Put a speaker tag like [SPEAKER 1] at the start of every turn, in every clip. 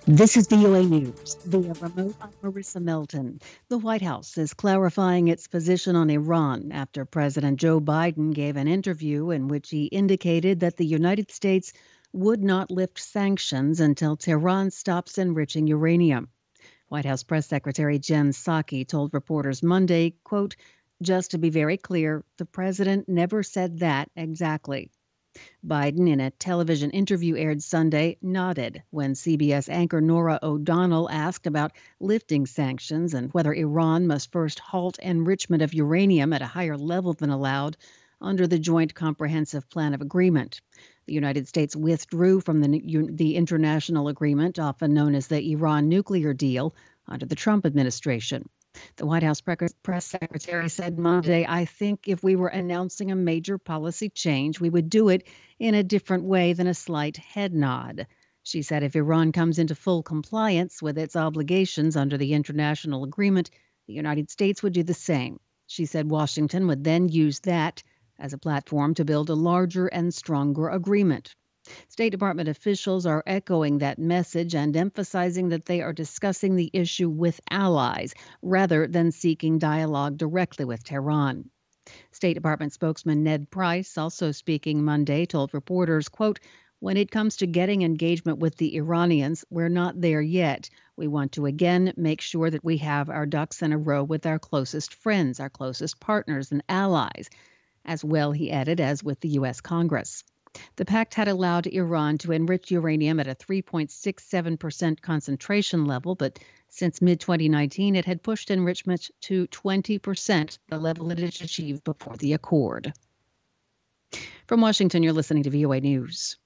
[SPEAKER 1] This is VOA News. Via remote, I'm Marissa Melton. The White House is clarifying its position on Iran after President Joe Biden gave an interview in which he indicated that the United States would not lift sanctions until Tehran stops enriching uranium. White House Press Secretary Jen Psaki told reporters Monday, quote, "Just to be very clear, the president never said that exactly." Biden, in a television interview aired Sunday, nodded when CBS anchor Norah O'Donnell asked about lifting sanctions and whether Iran must first halt enrichment of uranium at a higher level than allowed under the Joint Comprehensive Plan of Agreement. The United States withdrew from the international agreement, often known as the Iran nuclear deal, under the Trump administration. The White House press secretary said Monday, "I think if we were announcing a major policy change, we would do it in a different way than a slight head nod." She said if Iran comes into full compliance with its obligations under the international agreement, the United States would do the same. She said Washington would then use that as a platform to build a larger and stronger agreement. State Department officials are echoing that message and emphasizing that they are discussing the issue with allies rather than seeking dialogue directly with Tehran. State Department spokesman Ned Price, also speaking Monday, told reporters, quote, "When it comes to getting engagement with the Iranians, we're not there yet. We want to again make sure that we have our ducks in a row with our closest friends, our closest partners and allies, as well," he added, "as with the U.S. Congress." The pact had allowed Iran to enrich uranium at a 3.67% concentration level, but since mid-2019, it had pushed enrichment to 20%, the level it had achieved before the accord. From Washington, you're listening to VOA News.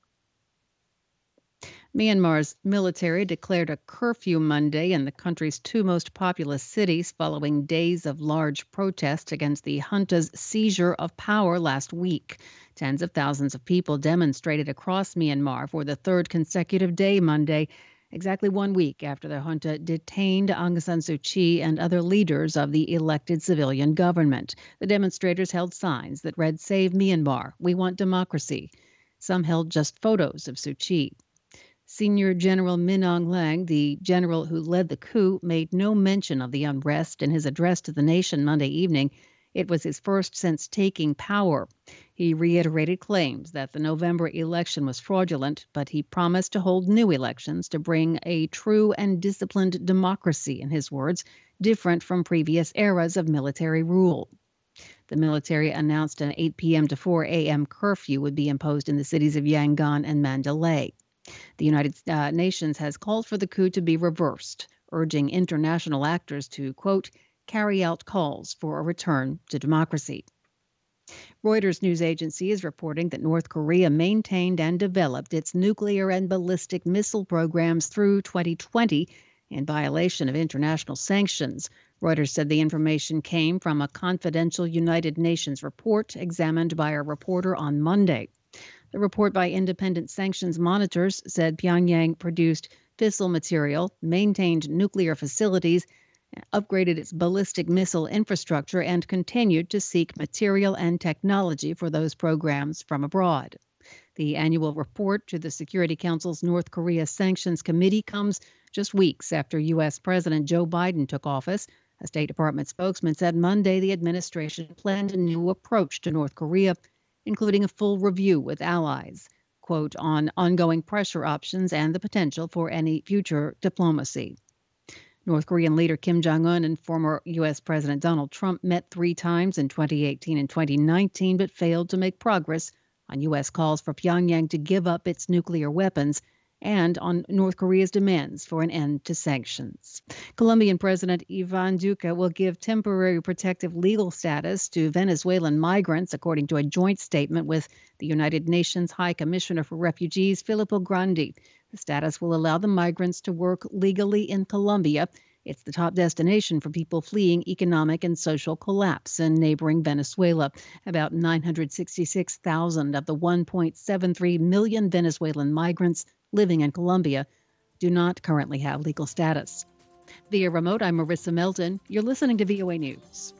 [SPEAKER 1] Myanmar's military declared a curfew Monday in the country's two most populous cities following days of large protests against the junta's seizure of power last week. Tens of thousands of people demonstrated across Myanmar for the third consecutive day Monday, exactly 1 week after the junta detained Aung San Suu Kyi and other leaders of the elected civilian government. The demonstrators held signs that read, "Save Myanmar, we want democracy." Some held just photos of Suu Kyi. Senior General Min Aung Hlaing, the general who led the coup, made no mention of the unrest in his address to the nation Monday evening. It was his first since taking power. He reiterated claims that the November election was fraudulent, but he promised to hold new elections to bring a true and disciplined democracy, in his words, different from previous eras of military rule. The military announced an 8 p.m. to 4 a.m. curfew would be imposed in the cities of Yangon and Mandalay. The United Nations has called for the coup to be reversed, urging international actors to, quote, "carry out calls for a return to democracy." Reuters news agency is reporting that North Korea maintained and developed its nuclear and ballistic missile programs through 2020 in violation of international sanctions. Reuters said the information came from a confidential United Nations report examined by a reporter on Monday. The report by independent sanctions monitors said Pyongyang produced fissile material, maintained nuclear facilities, upgraded its ballistic missile infrastructure, and continued to seek material and technology for those programs from abroad. The annual report to the Security Council's North Korea Sanctions Committee comes just weeks after U.S. President Joe Biden took office. A State Department spokesman said Monday the administration planned a new approach to North Korea, including a full review with allies, quote, on ongoing pressure options and the potential for any future diplomacy. North Korean leader Kim Jong-un and former U.S. President Donald Trump met 3 times in 2018 and 2019, but failed to make progress on U.S. calls for Pyongyang to give up its nuclear weapons and on North Korea's demands for an end to sanctions. Colombian President Ivan Duque will give temporary protective legal status to Venezuelan migrants, according to a joint statement with the United Nations High Commissioner for Refugees, Filippo Grandi. The status will allow the migrants to work legally in Colombia. It's the top destination for people fleeing economic and social collapse in neighboring Venezuela. About 966,000 of the 1.73 million Venezuelan migrants living in Colombia do not currently have legal status. Via remote, I'm Marissa Melton. You're listening to VOA News.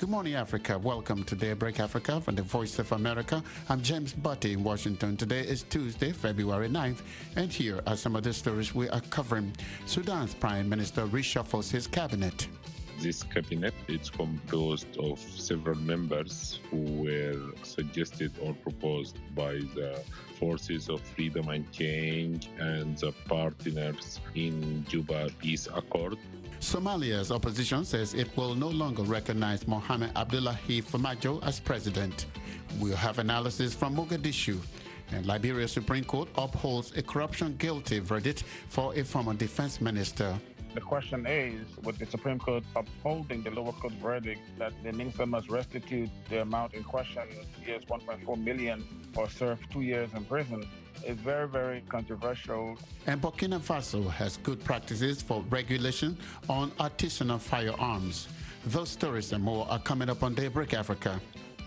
[SPEAKER 2] Good morning, Africa. Welcome to Daybreak Africa from the Voice of America. I'm James Butty in Washington. Today is Tuesday, February 9th, and here are some of the stories we are covering. Sudan's Prime Minister reshuffles his cabinet.
[SPEAKER 3] This cabinet is composed of several members who were suggested or proposed by the Forces of Freedom and Change and the partners in Juba Peace Accord.
[SPEAKER 2] Somalia's opposition says it will no longer recognize Mohamed Abdullahi Farmajo as president. We'll have analysis from Mogadishu. And Liberia's Supreme Court upholds a corruption guilty verdict for a former defense minister.
[SPEAKER 4] The question is, with the Supreme Court upholding the lower court verdict that the minister must restitute the amount in question, yes, 1.4 million, or serve 2 years in prison, is very, very controversial.
[SPEAKER 2] And Burkina Faso has good practices for regulation on artisanal firearms. Those stories and more are coming up on Daybreak Africa.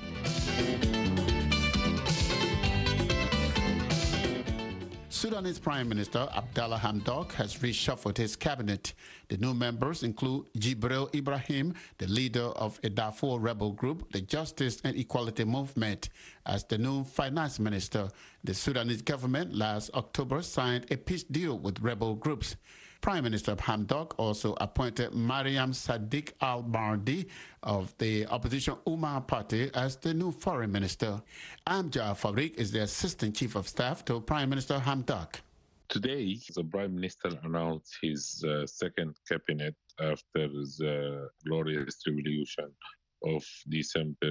[SPEAKER 2] Sudanese Prime Minister Abdallah Hamdok has reshuffled his cabinet. The new members include Jibril Ibrahim, the leader of a Darfur rebel group, the Justice and Equality Movement, as the new finance minister. The Sudanese government last October signed a peace deal with rebel groups. Prime Minister Hamdok also appointed Mariam Sadiq al-Mahdi of the opposition Umar Party as the new foreign minister. Amjad Farik is the assistant chief of staff to Prime Minister Hamdok.
[SPEAKER 3] Today, the Prime Minister announced his second cabinet after the glorious revolution of December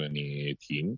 [SPEAKER 3] 2018.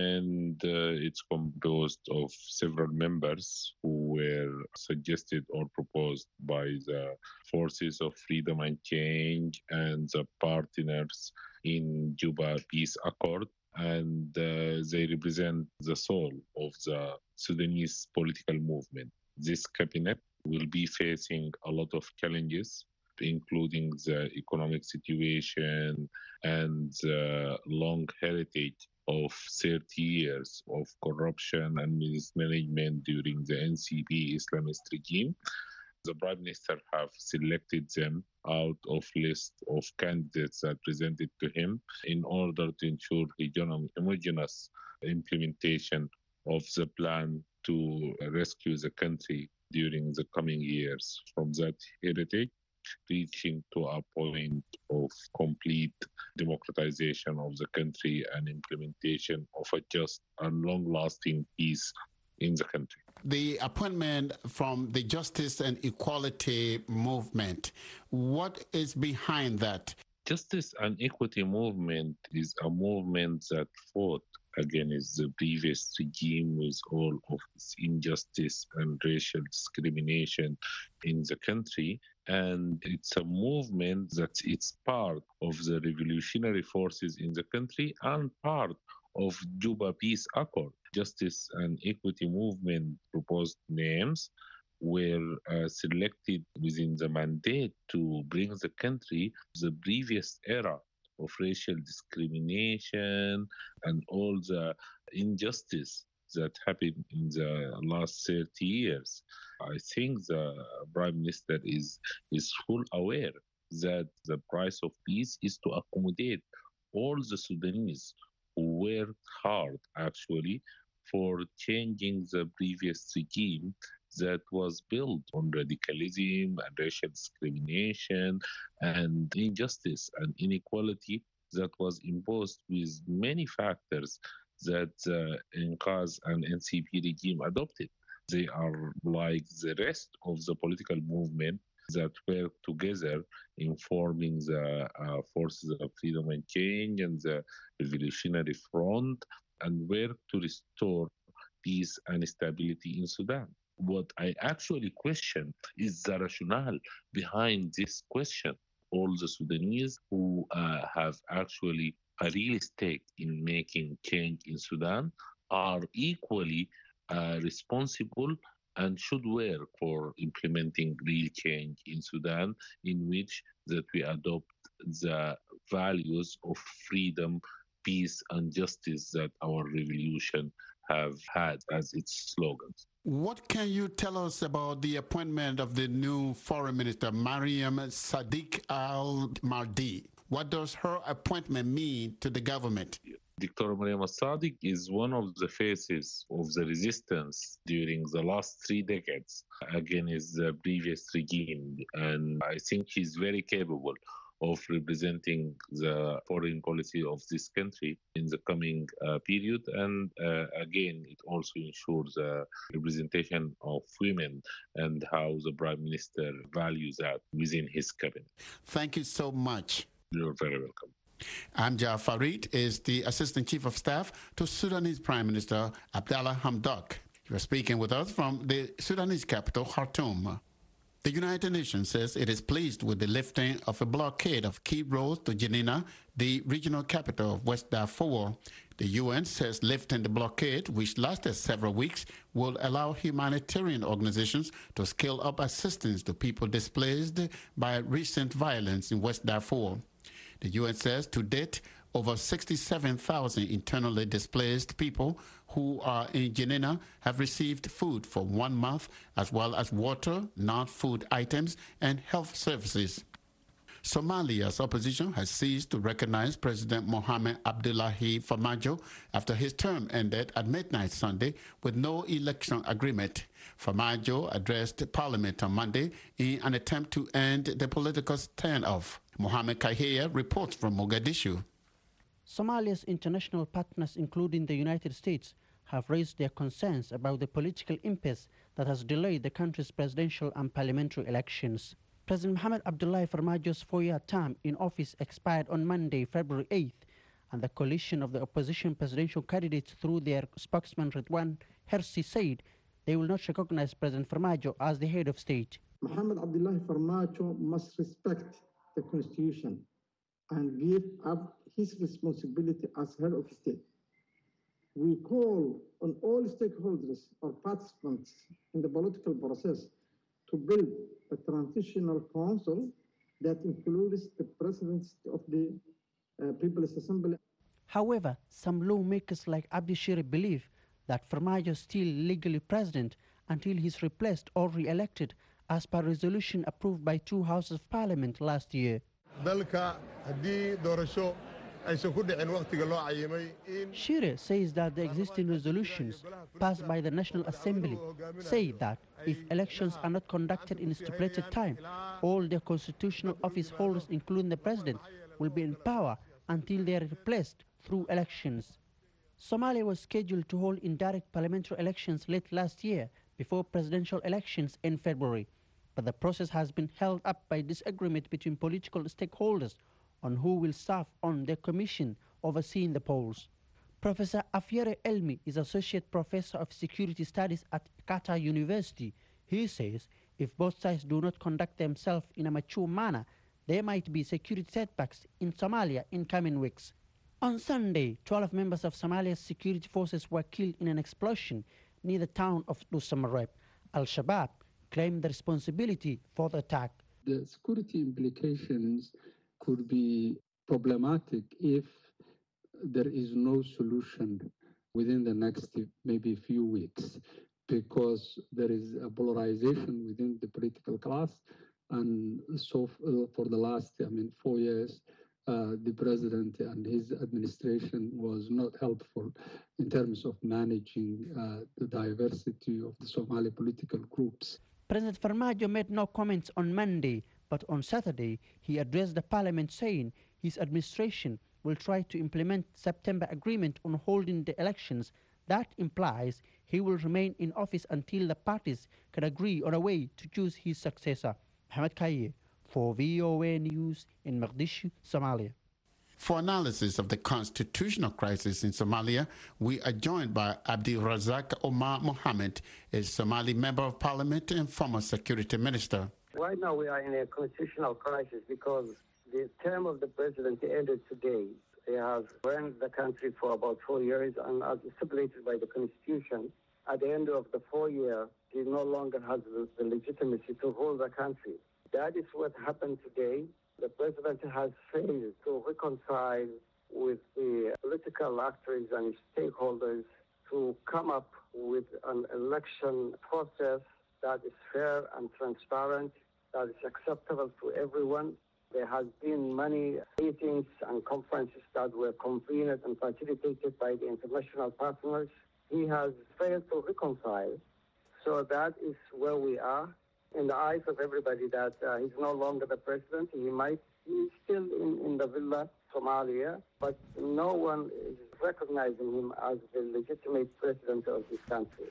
[SPEAKER 3] And it's composed of several members who were suggested or proposed by the Forces of Freedom and Change and the partners in Juba Peace Accord. And they represent the soul of the Sudanese political movement. This cabinet will be facing a lot of challenges, including the economic situation and the long heritage of 30 years of corruption and mismanagement during the NCP Islamist regime. The Prime Minister have selected them out of list of candidates that presented to him in order to ensure homogeneous implementation of the plan to rescue the country during the coming years from that heritage, reaching to a point of complete democratization of the country and implementation of a just and long-lasting peace in the country.
[SPEAKER 2] The appointment from the Justice and Equality Movement, what is behind that?
[SPEAKER 3] Justice and Equity Movement is a movement that fought against the previous regime with all of its injustice and racial discrimination in the country. And it's a movement that it's part of the revolutionary forces in the country and part of Juba Peace Accord. Justice and Equity Movement proposed names were selected within the mandate to bring the country to the previous era of racial discrimination and all the injustice that happened in the last 30 years. I think the Prime Minister is full aware that the price of peace is to accommodate all the Sudanese who worked hard actually for changing the previous regime that was built on radicalism and racial discrimination and injustice and inequality that was imposed with many factors that Inqaz and NCP regime adopted. They are like the rest of the political movement that work together in forming the Forces of Freedom and Change and the Revolutionary Front and work to restore peace and stability in Sudan. What I actually question is the rationale behind this question. All the Sudanese who have actually a real stake in making change in Sudan are equally responsible and should work for implementing real change in Sudan, in which that we adopt the values of freedom, peace, and justice that our revolution have had as its slogans.
[SPEAKER 2] What can you tell us about the appointment of the new foreign minister, Mariam Sadiq al-Mahdi? What does her appointment mean to the government?
[SPEAKER 3] Dr. Mariam Al-Sadiq is one of the faces of the resistance during the last 3 decades against the previous regime. And I think she's very capable of representing the foreign policy of this country in the coming period. And again, it also ensures representation of women and how the Prime Minister values that within his cabinet.
[SPEAKER 2] Thank you so much.
[SPEAKER 3] You're very welcome.
[SPEAKER 2] Amjad Farid is the Assistant Chief of Staff to Sudanese Prime Minister Abdallah Hamdok. He was speaking with us from the Sudanese capital, Khartoum. The United Nations says it is pleased with the lifting of a blockade of key roads to Jenina, the regional capital of West Darfur. The UN says lifting the blockade, which lasted several weeks, will allow humanitarian organizations to scale up assistance to people displaced by recent violence in West Darfur. The UN says to date, over 67,000 internally displaced people who are in Jenina have received food for 1 month, as well as water, non-food items, and health services. Somalia's opposition has ceased to recognize President Mohamed Abdullahi Farmajo after his term ended at midnight Sunday with no election agreement. Farmajo addressed Parliament on Monday in an attempt to end the political standoff. Mohamed Kahia reports from Mogadishu.
[SPEAKER 5] Somalia's international partners, including the United States, have raised their concerns about the political impasse that has delayed the country's presidential and parliamentary elections. President Mohamed Abdullahi Farmajo's 4-year term in office expired on Monday, February 8th, and the coalition of the opposition presidential candidates through their spokesman Ridwan Hersi said they will not recognize President Farmajo as the head of state.
[SPEAKER 6] Mohamed Abdullahi Farmajo must respect the constitution and give up his responsibility as head of state. We call on all stakeholders or participants in the political process to build a transitional council that includes the president of the People's Assembly.
[SPEAKER 5] However, some lawmakers like Abdi Shiri believe that Farmajo is still legally president until he's replaced or re-elected as per resolution approved by 2 houses of parliament last year. Shire says that the existing resolutions passed by the National Assembly say that if elections are not conducted in a stipulated time, all the constitutional office holders, including the president, will be in power until they are replaced through elections. Somalia was scheduled to hold indirect parliamentary elections late last year before presidential elections in February, but the process has been held up by disagreement between political stakeholders on who will serve on the commission overseeing the polls. Professor Afiere Elmi is Associate Professor of Security Studies at Qatar University. He says if both sides do not conduct themselves in a mature manner, there might be security setbacks in Somalia in coming weeks. On Sunday, 12 members of Somalia's security forces were killed in an explosion near the town of Dusamareb. Al-Shabaab claimed the responsibility for the attack.
[SPEAKER 7] The security implications could be problematic if there is no solution within the next maybe few weeks, because there is a polarization within the political class. And so for the last 4 years, the president and his administration was not helpful in terms of managing the diversity of the Somali political groups.
[SPEAKER 5] President Farmajo made no comments on Monday, but on Saturday he addressed the parliament saying his administration will try to implement September agreement on holding the elections. That implies he will remain in office until the parties can agree on a way to choose his successor. Mohamed Kaye for VOA News in Mogadishu, Somalia.
[SPEAKER 2] For analysis of the constitutional crisis in Somalia, we are joined by Abdi Razak Omar Mohammed, a Somali member of parliament and former security minister.
[SPEAKER 8] Right now we are in a constitutional crisis because the term of the president ended today. They have run the country for about 4 years, and as stipulated by the constitution, at the end of the 4 year, he no longer has the legitimacy to hold the country. That is what happened today. The president has failed to reconcile with the political actors and stakeholders to come up with an election process that is fair and transparent, that is acceptable to everyone. There has been many meetings and conferences that were convened and facilitated by the international partners. He has failed to reconcile. So that is where we are in the eyes of everybody, that he's no longer the president. He's still in the villa, Somalia, but no one is recognizing him as the legitimate president of this country.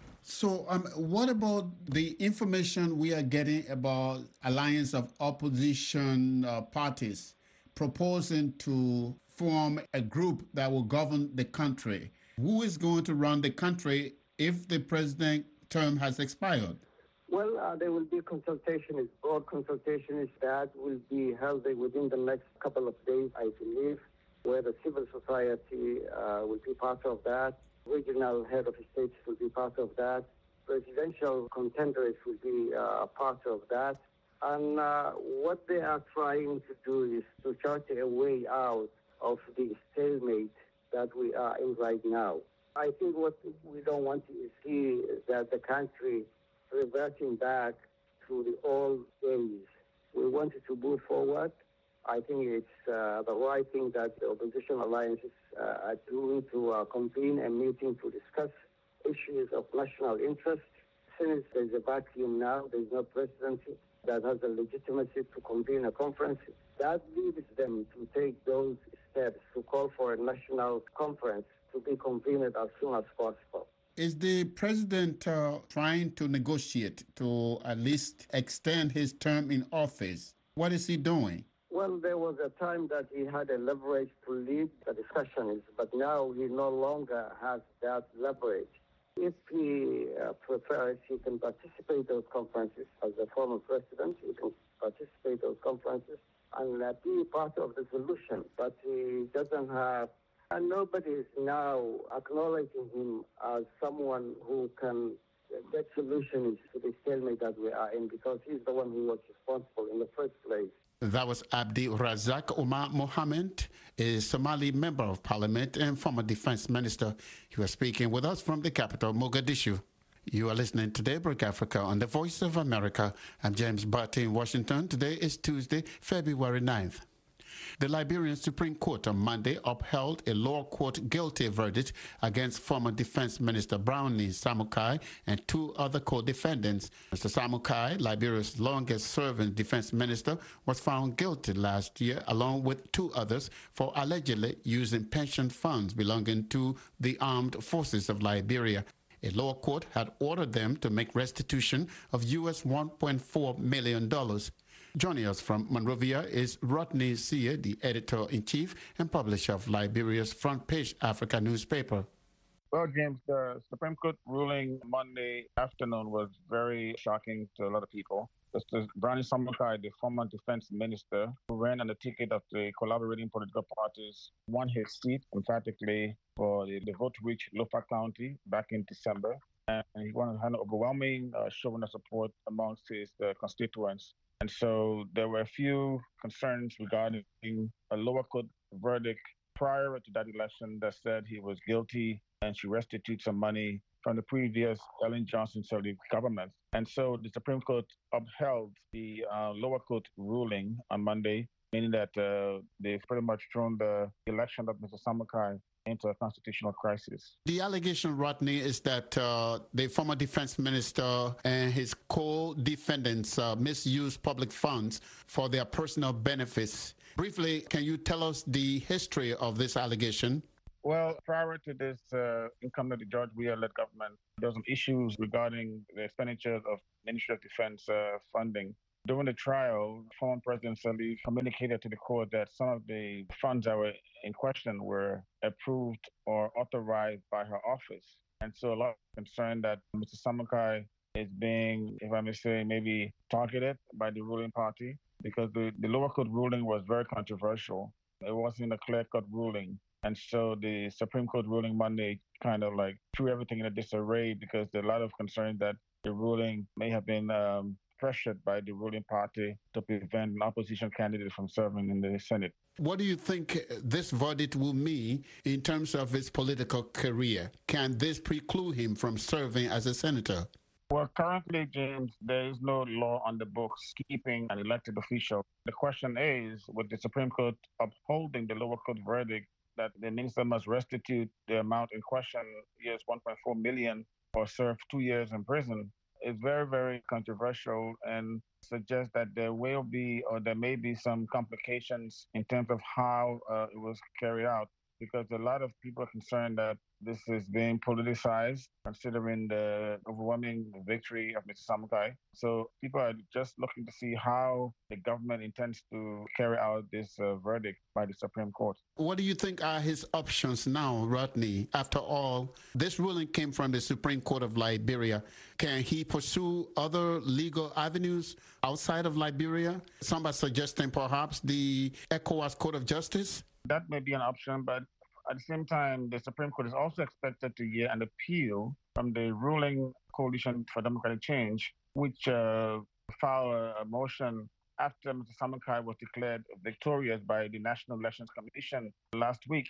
[SPEAKER 2] So what about the information we are getting about alliance of opposition parties proposing to form a group that will govern the country? Who is going to run the country if the president term has expired?
[SPEAKER 8] Well, there will be consultation, broad consultation that will be held within the next couple of days, I believe, where the civil society will be part of that. Regional head of states will be part of that. Presidential contenders will be part of that. And what they are trying to do is to chart a way out of the stalemate that we are in right now. I think what we don't want to see is that the country reverting back to the old days. We wanted to move forward. I think it's the right thing that the opposition alliances are doing to convene a meeting to discuss issues of national interest. Since there's a vacuum now, there's no presidency that has the legitimacy to convene a conference. That leaves them to take those steps to call for a national conference to be convened as soon as possible.
[SPEAKER 2] Is the president trying to negotiate to at least extend his term in office? What is he doing?
[SPEAKER 8] Well, there was a time that he had a leverage to lead the discussions, but now he no longer has that leverage. If he prefers, he can participate in those conferences as a former president. He can participate in those conferences and be part of the solution, but he doesn't have. And nobody is now acknowledging him as someone who can get solutions to the stalemate that we are in, because he's the one who was responsible in the first place.
[SPEAKER 2] That was Abdi Razak Omar Mohammed, a Somali member of parliament and former defense minister. He was speaking with us from the capital, Mogadishu. You are listening to Daybreak Africa on the Voice of America. I'm James Barty in Washington. Today is Tuesday, February 9th. The Liberian Supreme Court on Monday upheld a lower court guilty verdict against former Defense Minister Brownie Samukai and two other co-defendants. Mr. Samukai, Liberia's longest-serving defense minister, was found guilty last year along with two others for allegedly using pension funds belonging to the armed forces of Liberia. A lower court had ordered them to make restitution of US $1.4 million. Joining us from Monrovia is Rodney Sear, the editor-in-chief and publisher of Liberia's Front Page Africa newspaper.
[SPEAKER 4] Well, James, the Supreme Court ruling Monday afternoon was very shocking to a lot of people. Mr. Brownie Samukai, the former defense minister, who ran on the ticket of the collaborating political parties, won his seat emphatically for the vote-rich Lofa County back in December. And he won an overwhelming showing of support amongst his constituents. And so there were a few concerns regarding a lower court verdict prior to that election that said he was guilty and should restitute some money from the previous Ellen Johnson Sirleaf government. And so the Supreme Court upheld the lower court ruling on Monday, meaning that they've pretty much thrown the election of Mr. Samukai into a constitutional crisis.
[SPEAKER 2] The allegation, Rodney, is that the former defense minister and his co-defendants misused public funds for their personal benefits. Briefly, can you tell us the history of this allegation?
[SPEAKER 4] Well, prior to this incumbent George Weah-led government, there were some issues regarding the expenditures of Ministry of Defense funding. During the trial, former President Sirleaf communicated to the court that some of the funds that were in question were approved or authorized by her office. And so a lot of concern that Mr. Samukai is being, if I may say, maybe targeted by the ruling party, because the lower court ruling was very controversial. It wasn't a clear-cut ruling. And so the Supreme Court ruling Monday kind of like threw everything in a disarray, because there are a lot of concern that the ruling may have been pressured by the ruling party to prevent an opposition candidate from serving in the Senate.
[SPEAKER 2] What do you think this verdict will mean in terms of his political career? Can this preclude him from serving as a senator?
[SPEAKER 4] Well, currently, James, there is no law on the books keeping an elected official. The question is, with the Supreme Court upholding the lower court verdict that the minister must restitute the amount in question, yes, 1.4 million, or serve 2 years in prison, is very, very controversial and suggests that there will be or there may be some complications in terms of how it was carried out, because a lot of people are concerned that this is being politicized, considering the overwhelming victory of Mr. Samukai. So people are just looking to see how the government intends to carry out this verdict by the Supreme Court.
[SPEAKER 2] What do you think are his options now, Rodney? After all, this ruling came from the Supreme Court of Liberia. Can he pursue other legal avenues outside of Liberia? Some are suggesting perhaps the ECOWAS Court of Justice?
[SPEAKER 4] That may be an option, but at the same time, the Supreme Court is also expected to hear an appeal from the ruling Coalition for Democratic Change, which filed a motion after Mr. Samukai was declared victorious by the National Elections Commission last week.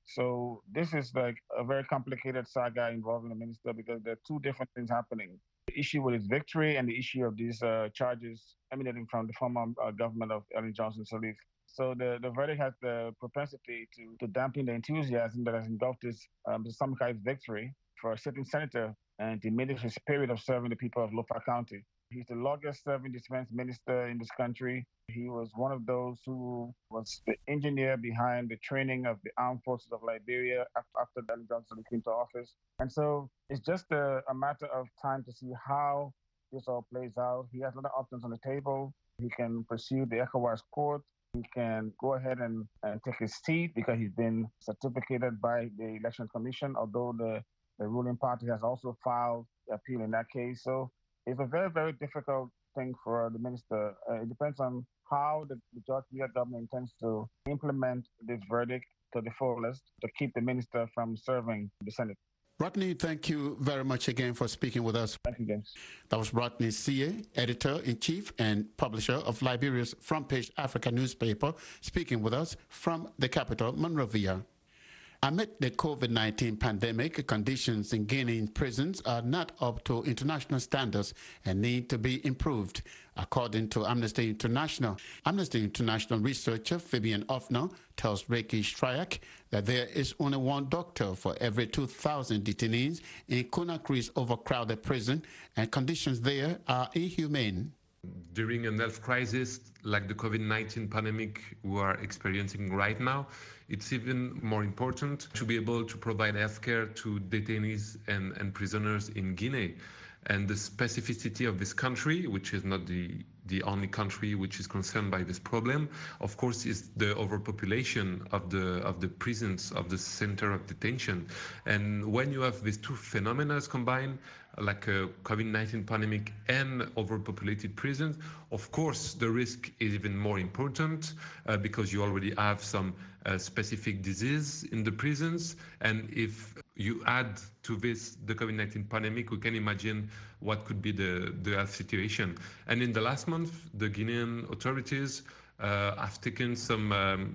[SPEAKER 4] So this is like a very complicated saga involving the minister, because there are two different things happening. The issue with his victory and the issue of these charges emanating from the former government of Ellen Johnson Sirleaf. So the verdict has the propensity to dampen the enthusiasm that has engulfed Mr. Samukai's victory for a sitting senator and diminish his period of serving the people of Lofa County. He's the longest-serving defense minister in this country. He was one of those who was the engineer behind the training of the armed forces of Liberia after Ellen Johnson came to office. And so it's just a matter of time to see how this all plays out. He has other options on the table. He can pursue the ECOWAS court. He can go ahead and take his seat because he's been certificated by the Election Commission, although the ruling party has also filed the appeal in that case. So it's a very, very difficult thing for the minister. It depends on how the Georgia government intends to implement this verdict to the fullest to keep the minister from serving the Senate.
[SPEAKER 2] Rodney, thank you very much again for speaking with us.
[SPEAKER 4] Thank you, James.
[SPEAKER 2] That was Rodney Sie, editor-in-chief and publisher of Liberia's Front Page Africa newspaper, speaking with us from the capital, Monrovia. Amid the COVID-19 pandemic, conditions in Guinean prisons are not up to international standards and need to be improved, according to Amnesty International. Amnesty International researcher Fabian Offner tells Reiki Stryak that there is only one doctor for every 2,000 detainees in Conakry's overcrowded prison, and conditions there are inhumane.
[SPEAKER 9] During a health crisis like the COVID-19 pandemic we are experiencing right now, it's even more important to be able to provide healthcare to detainees and prisoners in Guinea. And the specificity of this country, which is not the only country which is concerned by this problem, of course, is the overpopulation of the prisons, of the center of detention. And when you have these two phenomena combined, like a COVID-19 pandemic and overpopulated prisons, of course, the risk is even more important because you already have some specific disease in the prisons. And if you add to this the COVID-19 pandemic, we can imagine what could be the health situation. And in the last month, the Guinean authorities have taken some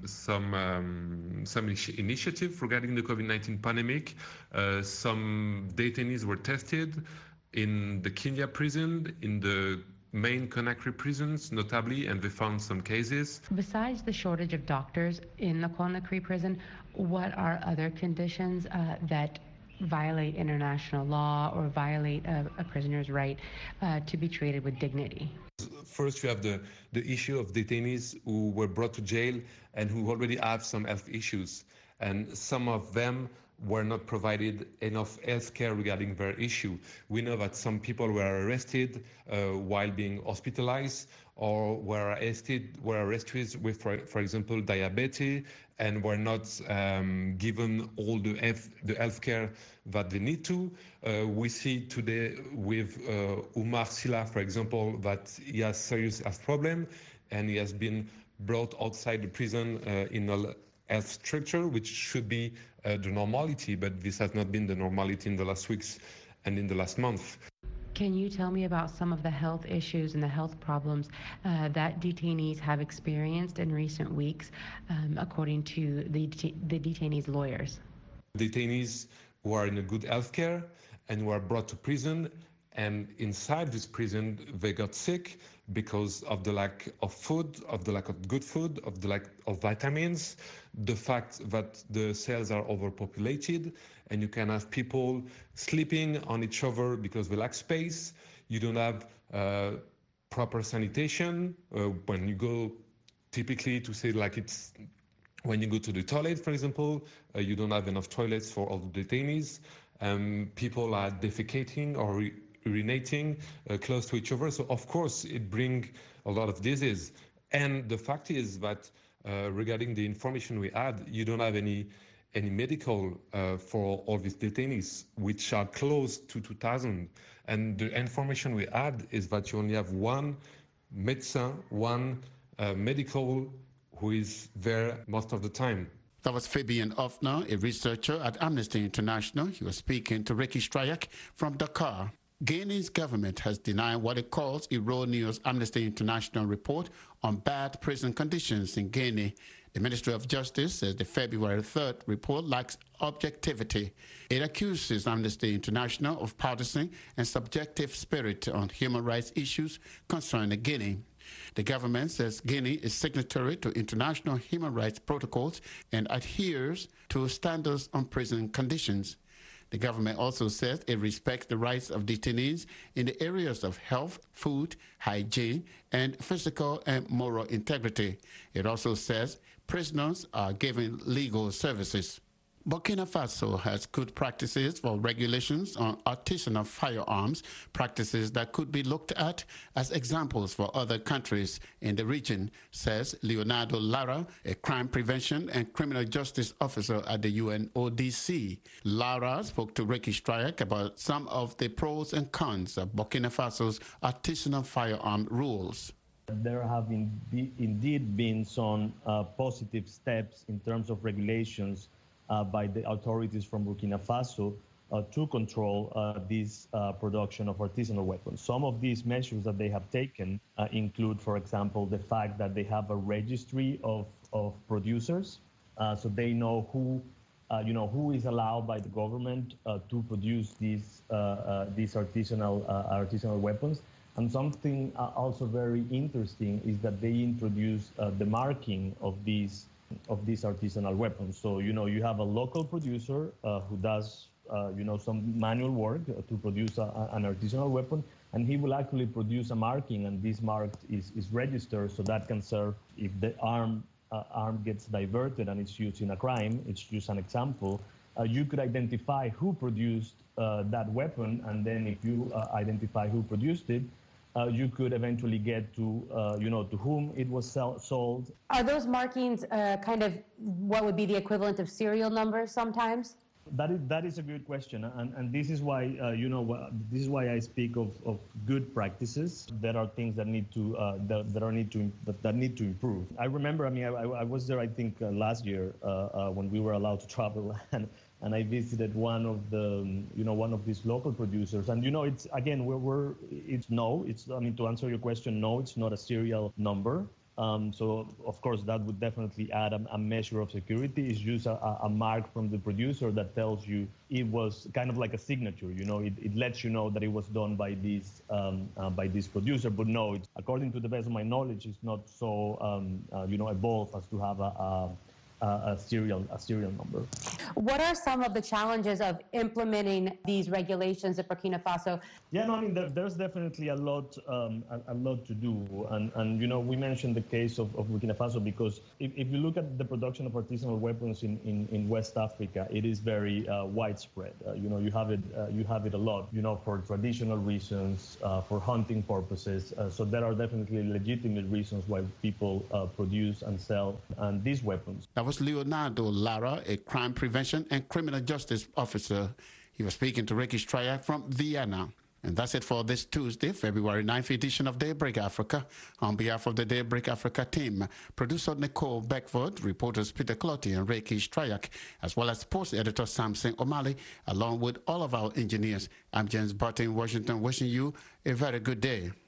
[SPEAKER 9] initiative regarding the COVID-19 pandemic. Some detainees were tested in the Kenya prison, in the main Conakry prisons, notably, and they found some cases.
[SPEAKER 10] Besides the shortage of doctors in the Conakry prison, what are other conditions that violate international law or violate a prisoner's right to be treated with dignity?
[SPEAKER 9] First, you have the issue of detainees who were brought to jail and who already have some health issues. And some of them were not provided enough health care regarding their issue. We know that some people were arrested while being hospitalized, or were arrested with, for example, diabetes, and were not given all the health care that they need to. We see today with Umar Sila, for example, that he has serious health problem, and he has been brought outside the prison in a health structure, which should be the normality, but this has not been the normality in the last weeks and in the last month.
[SPEAKER 10] Can you tell me about some of the health issues and the health problems that detainees have experienced in recent weeks, according to the detainees' lawyers?
[SPEAKER 9] Detainees who are in a good health care and who are brought to prison And inside this prison, they got sick because of the lack of food, of the lack of good food, of the lack of vitamins, the fact that the cells are overpopulated, and you can have people sleeping on each other because they lack space. You don't have proper sanitation when you go, typically to say like it's when you go to the toilet, for example, you don't have enough toilets for all the detainees. People are defecating or urinating close to each other. So of course it brings a lot of disease. And the fact is that regarding the information we had, you don't have any medical for all these detainees, which are close to 2,000. And the information we had is that you only have one médecin, one medical who is there most of the time.
[SPEAKER 2] That was Fabian Offner, a researcher at Amnesty International. He was speaking to Ricky Strayak from Dakar. Guinea's government has denied what it calls erroneous Amnesty International report on bad prison conditions in Guinea. The Ministry of Justice says the February 3rd report lacks objectivity. It accuses Amnesty International of partisan and subjective spirit on human rights issues concerning Guinea. The government says Guinea is signatory to international human rights protocols and adheres to standards on prison conditions. The government also says it respects the rights of detainees in the areas of health, food, hygiene, and physical and moral integrity. It also says prisoners are given legal services. Burkina Faso has good practices for regulations on artisanal firearms, practices that could be looked at as examples for other countries in the region, says Leonardo Lara, a crime prevention and criminal justice officer at the UNODC. Lara spoke to Ricky Strayak about some of the pros and cons of Burkina Faso's artisanal firearm rules.
[SPEAKER 11] There have indeed been some positive steps in terms of regulations by the authorities from Burkina Faso to control this production of artisanal weapons. Some of these measures that they have taken include, for example, the fact that they have a registry of producers, so they know who is allowed by the government to produce these artisanal weapons. And something also very interesting is that they introduce the marking of these artisanal weapons. So, you have a local producer who does, some manual work to produce an artisanal weapon, and he will actually produce a marking, and this mark is registered, so that can serve if the arm gets diverted and it's used in a crime. It's just an example. You could identify who produced that weapon, and then if you identify who produced it, you could eventually get to, to whom it was sold.
[SPEAKER 10] Are those markings kind of what would be the equivalent of serial numbers sometimes?
[SPEAKER 11] That is a good question, and this is why this is why I speak of good practices. There are things that need to improve. I remember, I was there, I think last year when we were allowed to travel, and I visited one of these local producers, and it's again to answer your question, no, it's not a serial number. So of course that would definitely add a measure of security. It's just a mark from the producer that tells you it was kind of like a signature. It lets you know that it was done by this producer. But no, according to the best of my knowledge, it's not so evolved as to have a serial number.
[SPEAKER 10] What are some of the challenges of implementing these regulations at Burkina Faso?
[SPEAKER 11] Yeah, there's definitely a lot to do, and we mentioned the case of Burkina Faso because if you look at the production of artisanal weapons in West Africa, it is very widespread. You have it a lot. For traditional reasons, for hunting purposes. So there are definitely legitimate reasons why people produce and sell these weapons.
[SPEAKER 2] That was Leonardo Lara, a crime prevention and criminal justice officer. He was speaking to Ricky Strayak from Vienna. And that's it for this Tuesday, February 9th edition of Daybreak Africa. On behalf of the Daybreak Africa team, producer Nicole Beckford, reporters Peter Clotty and Ricky Strayak, as well as sports editor Samson O'Malley, along with all of our engineers, I'm James Barton in Washington, wishing you a very good day.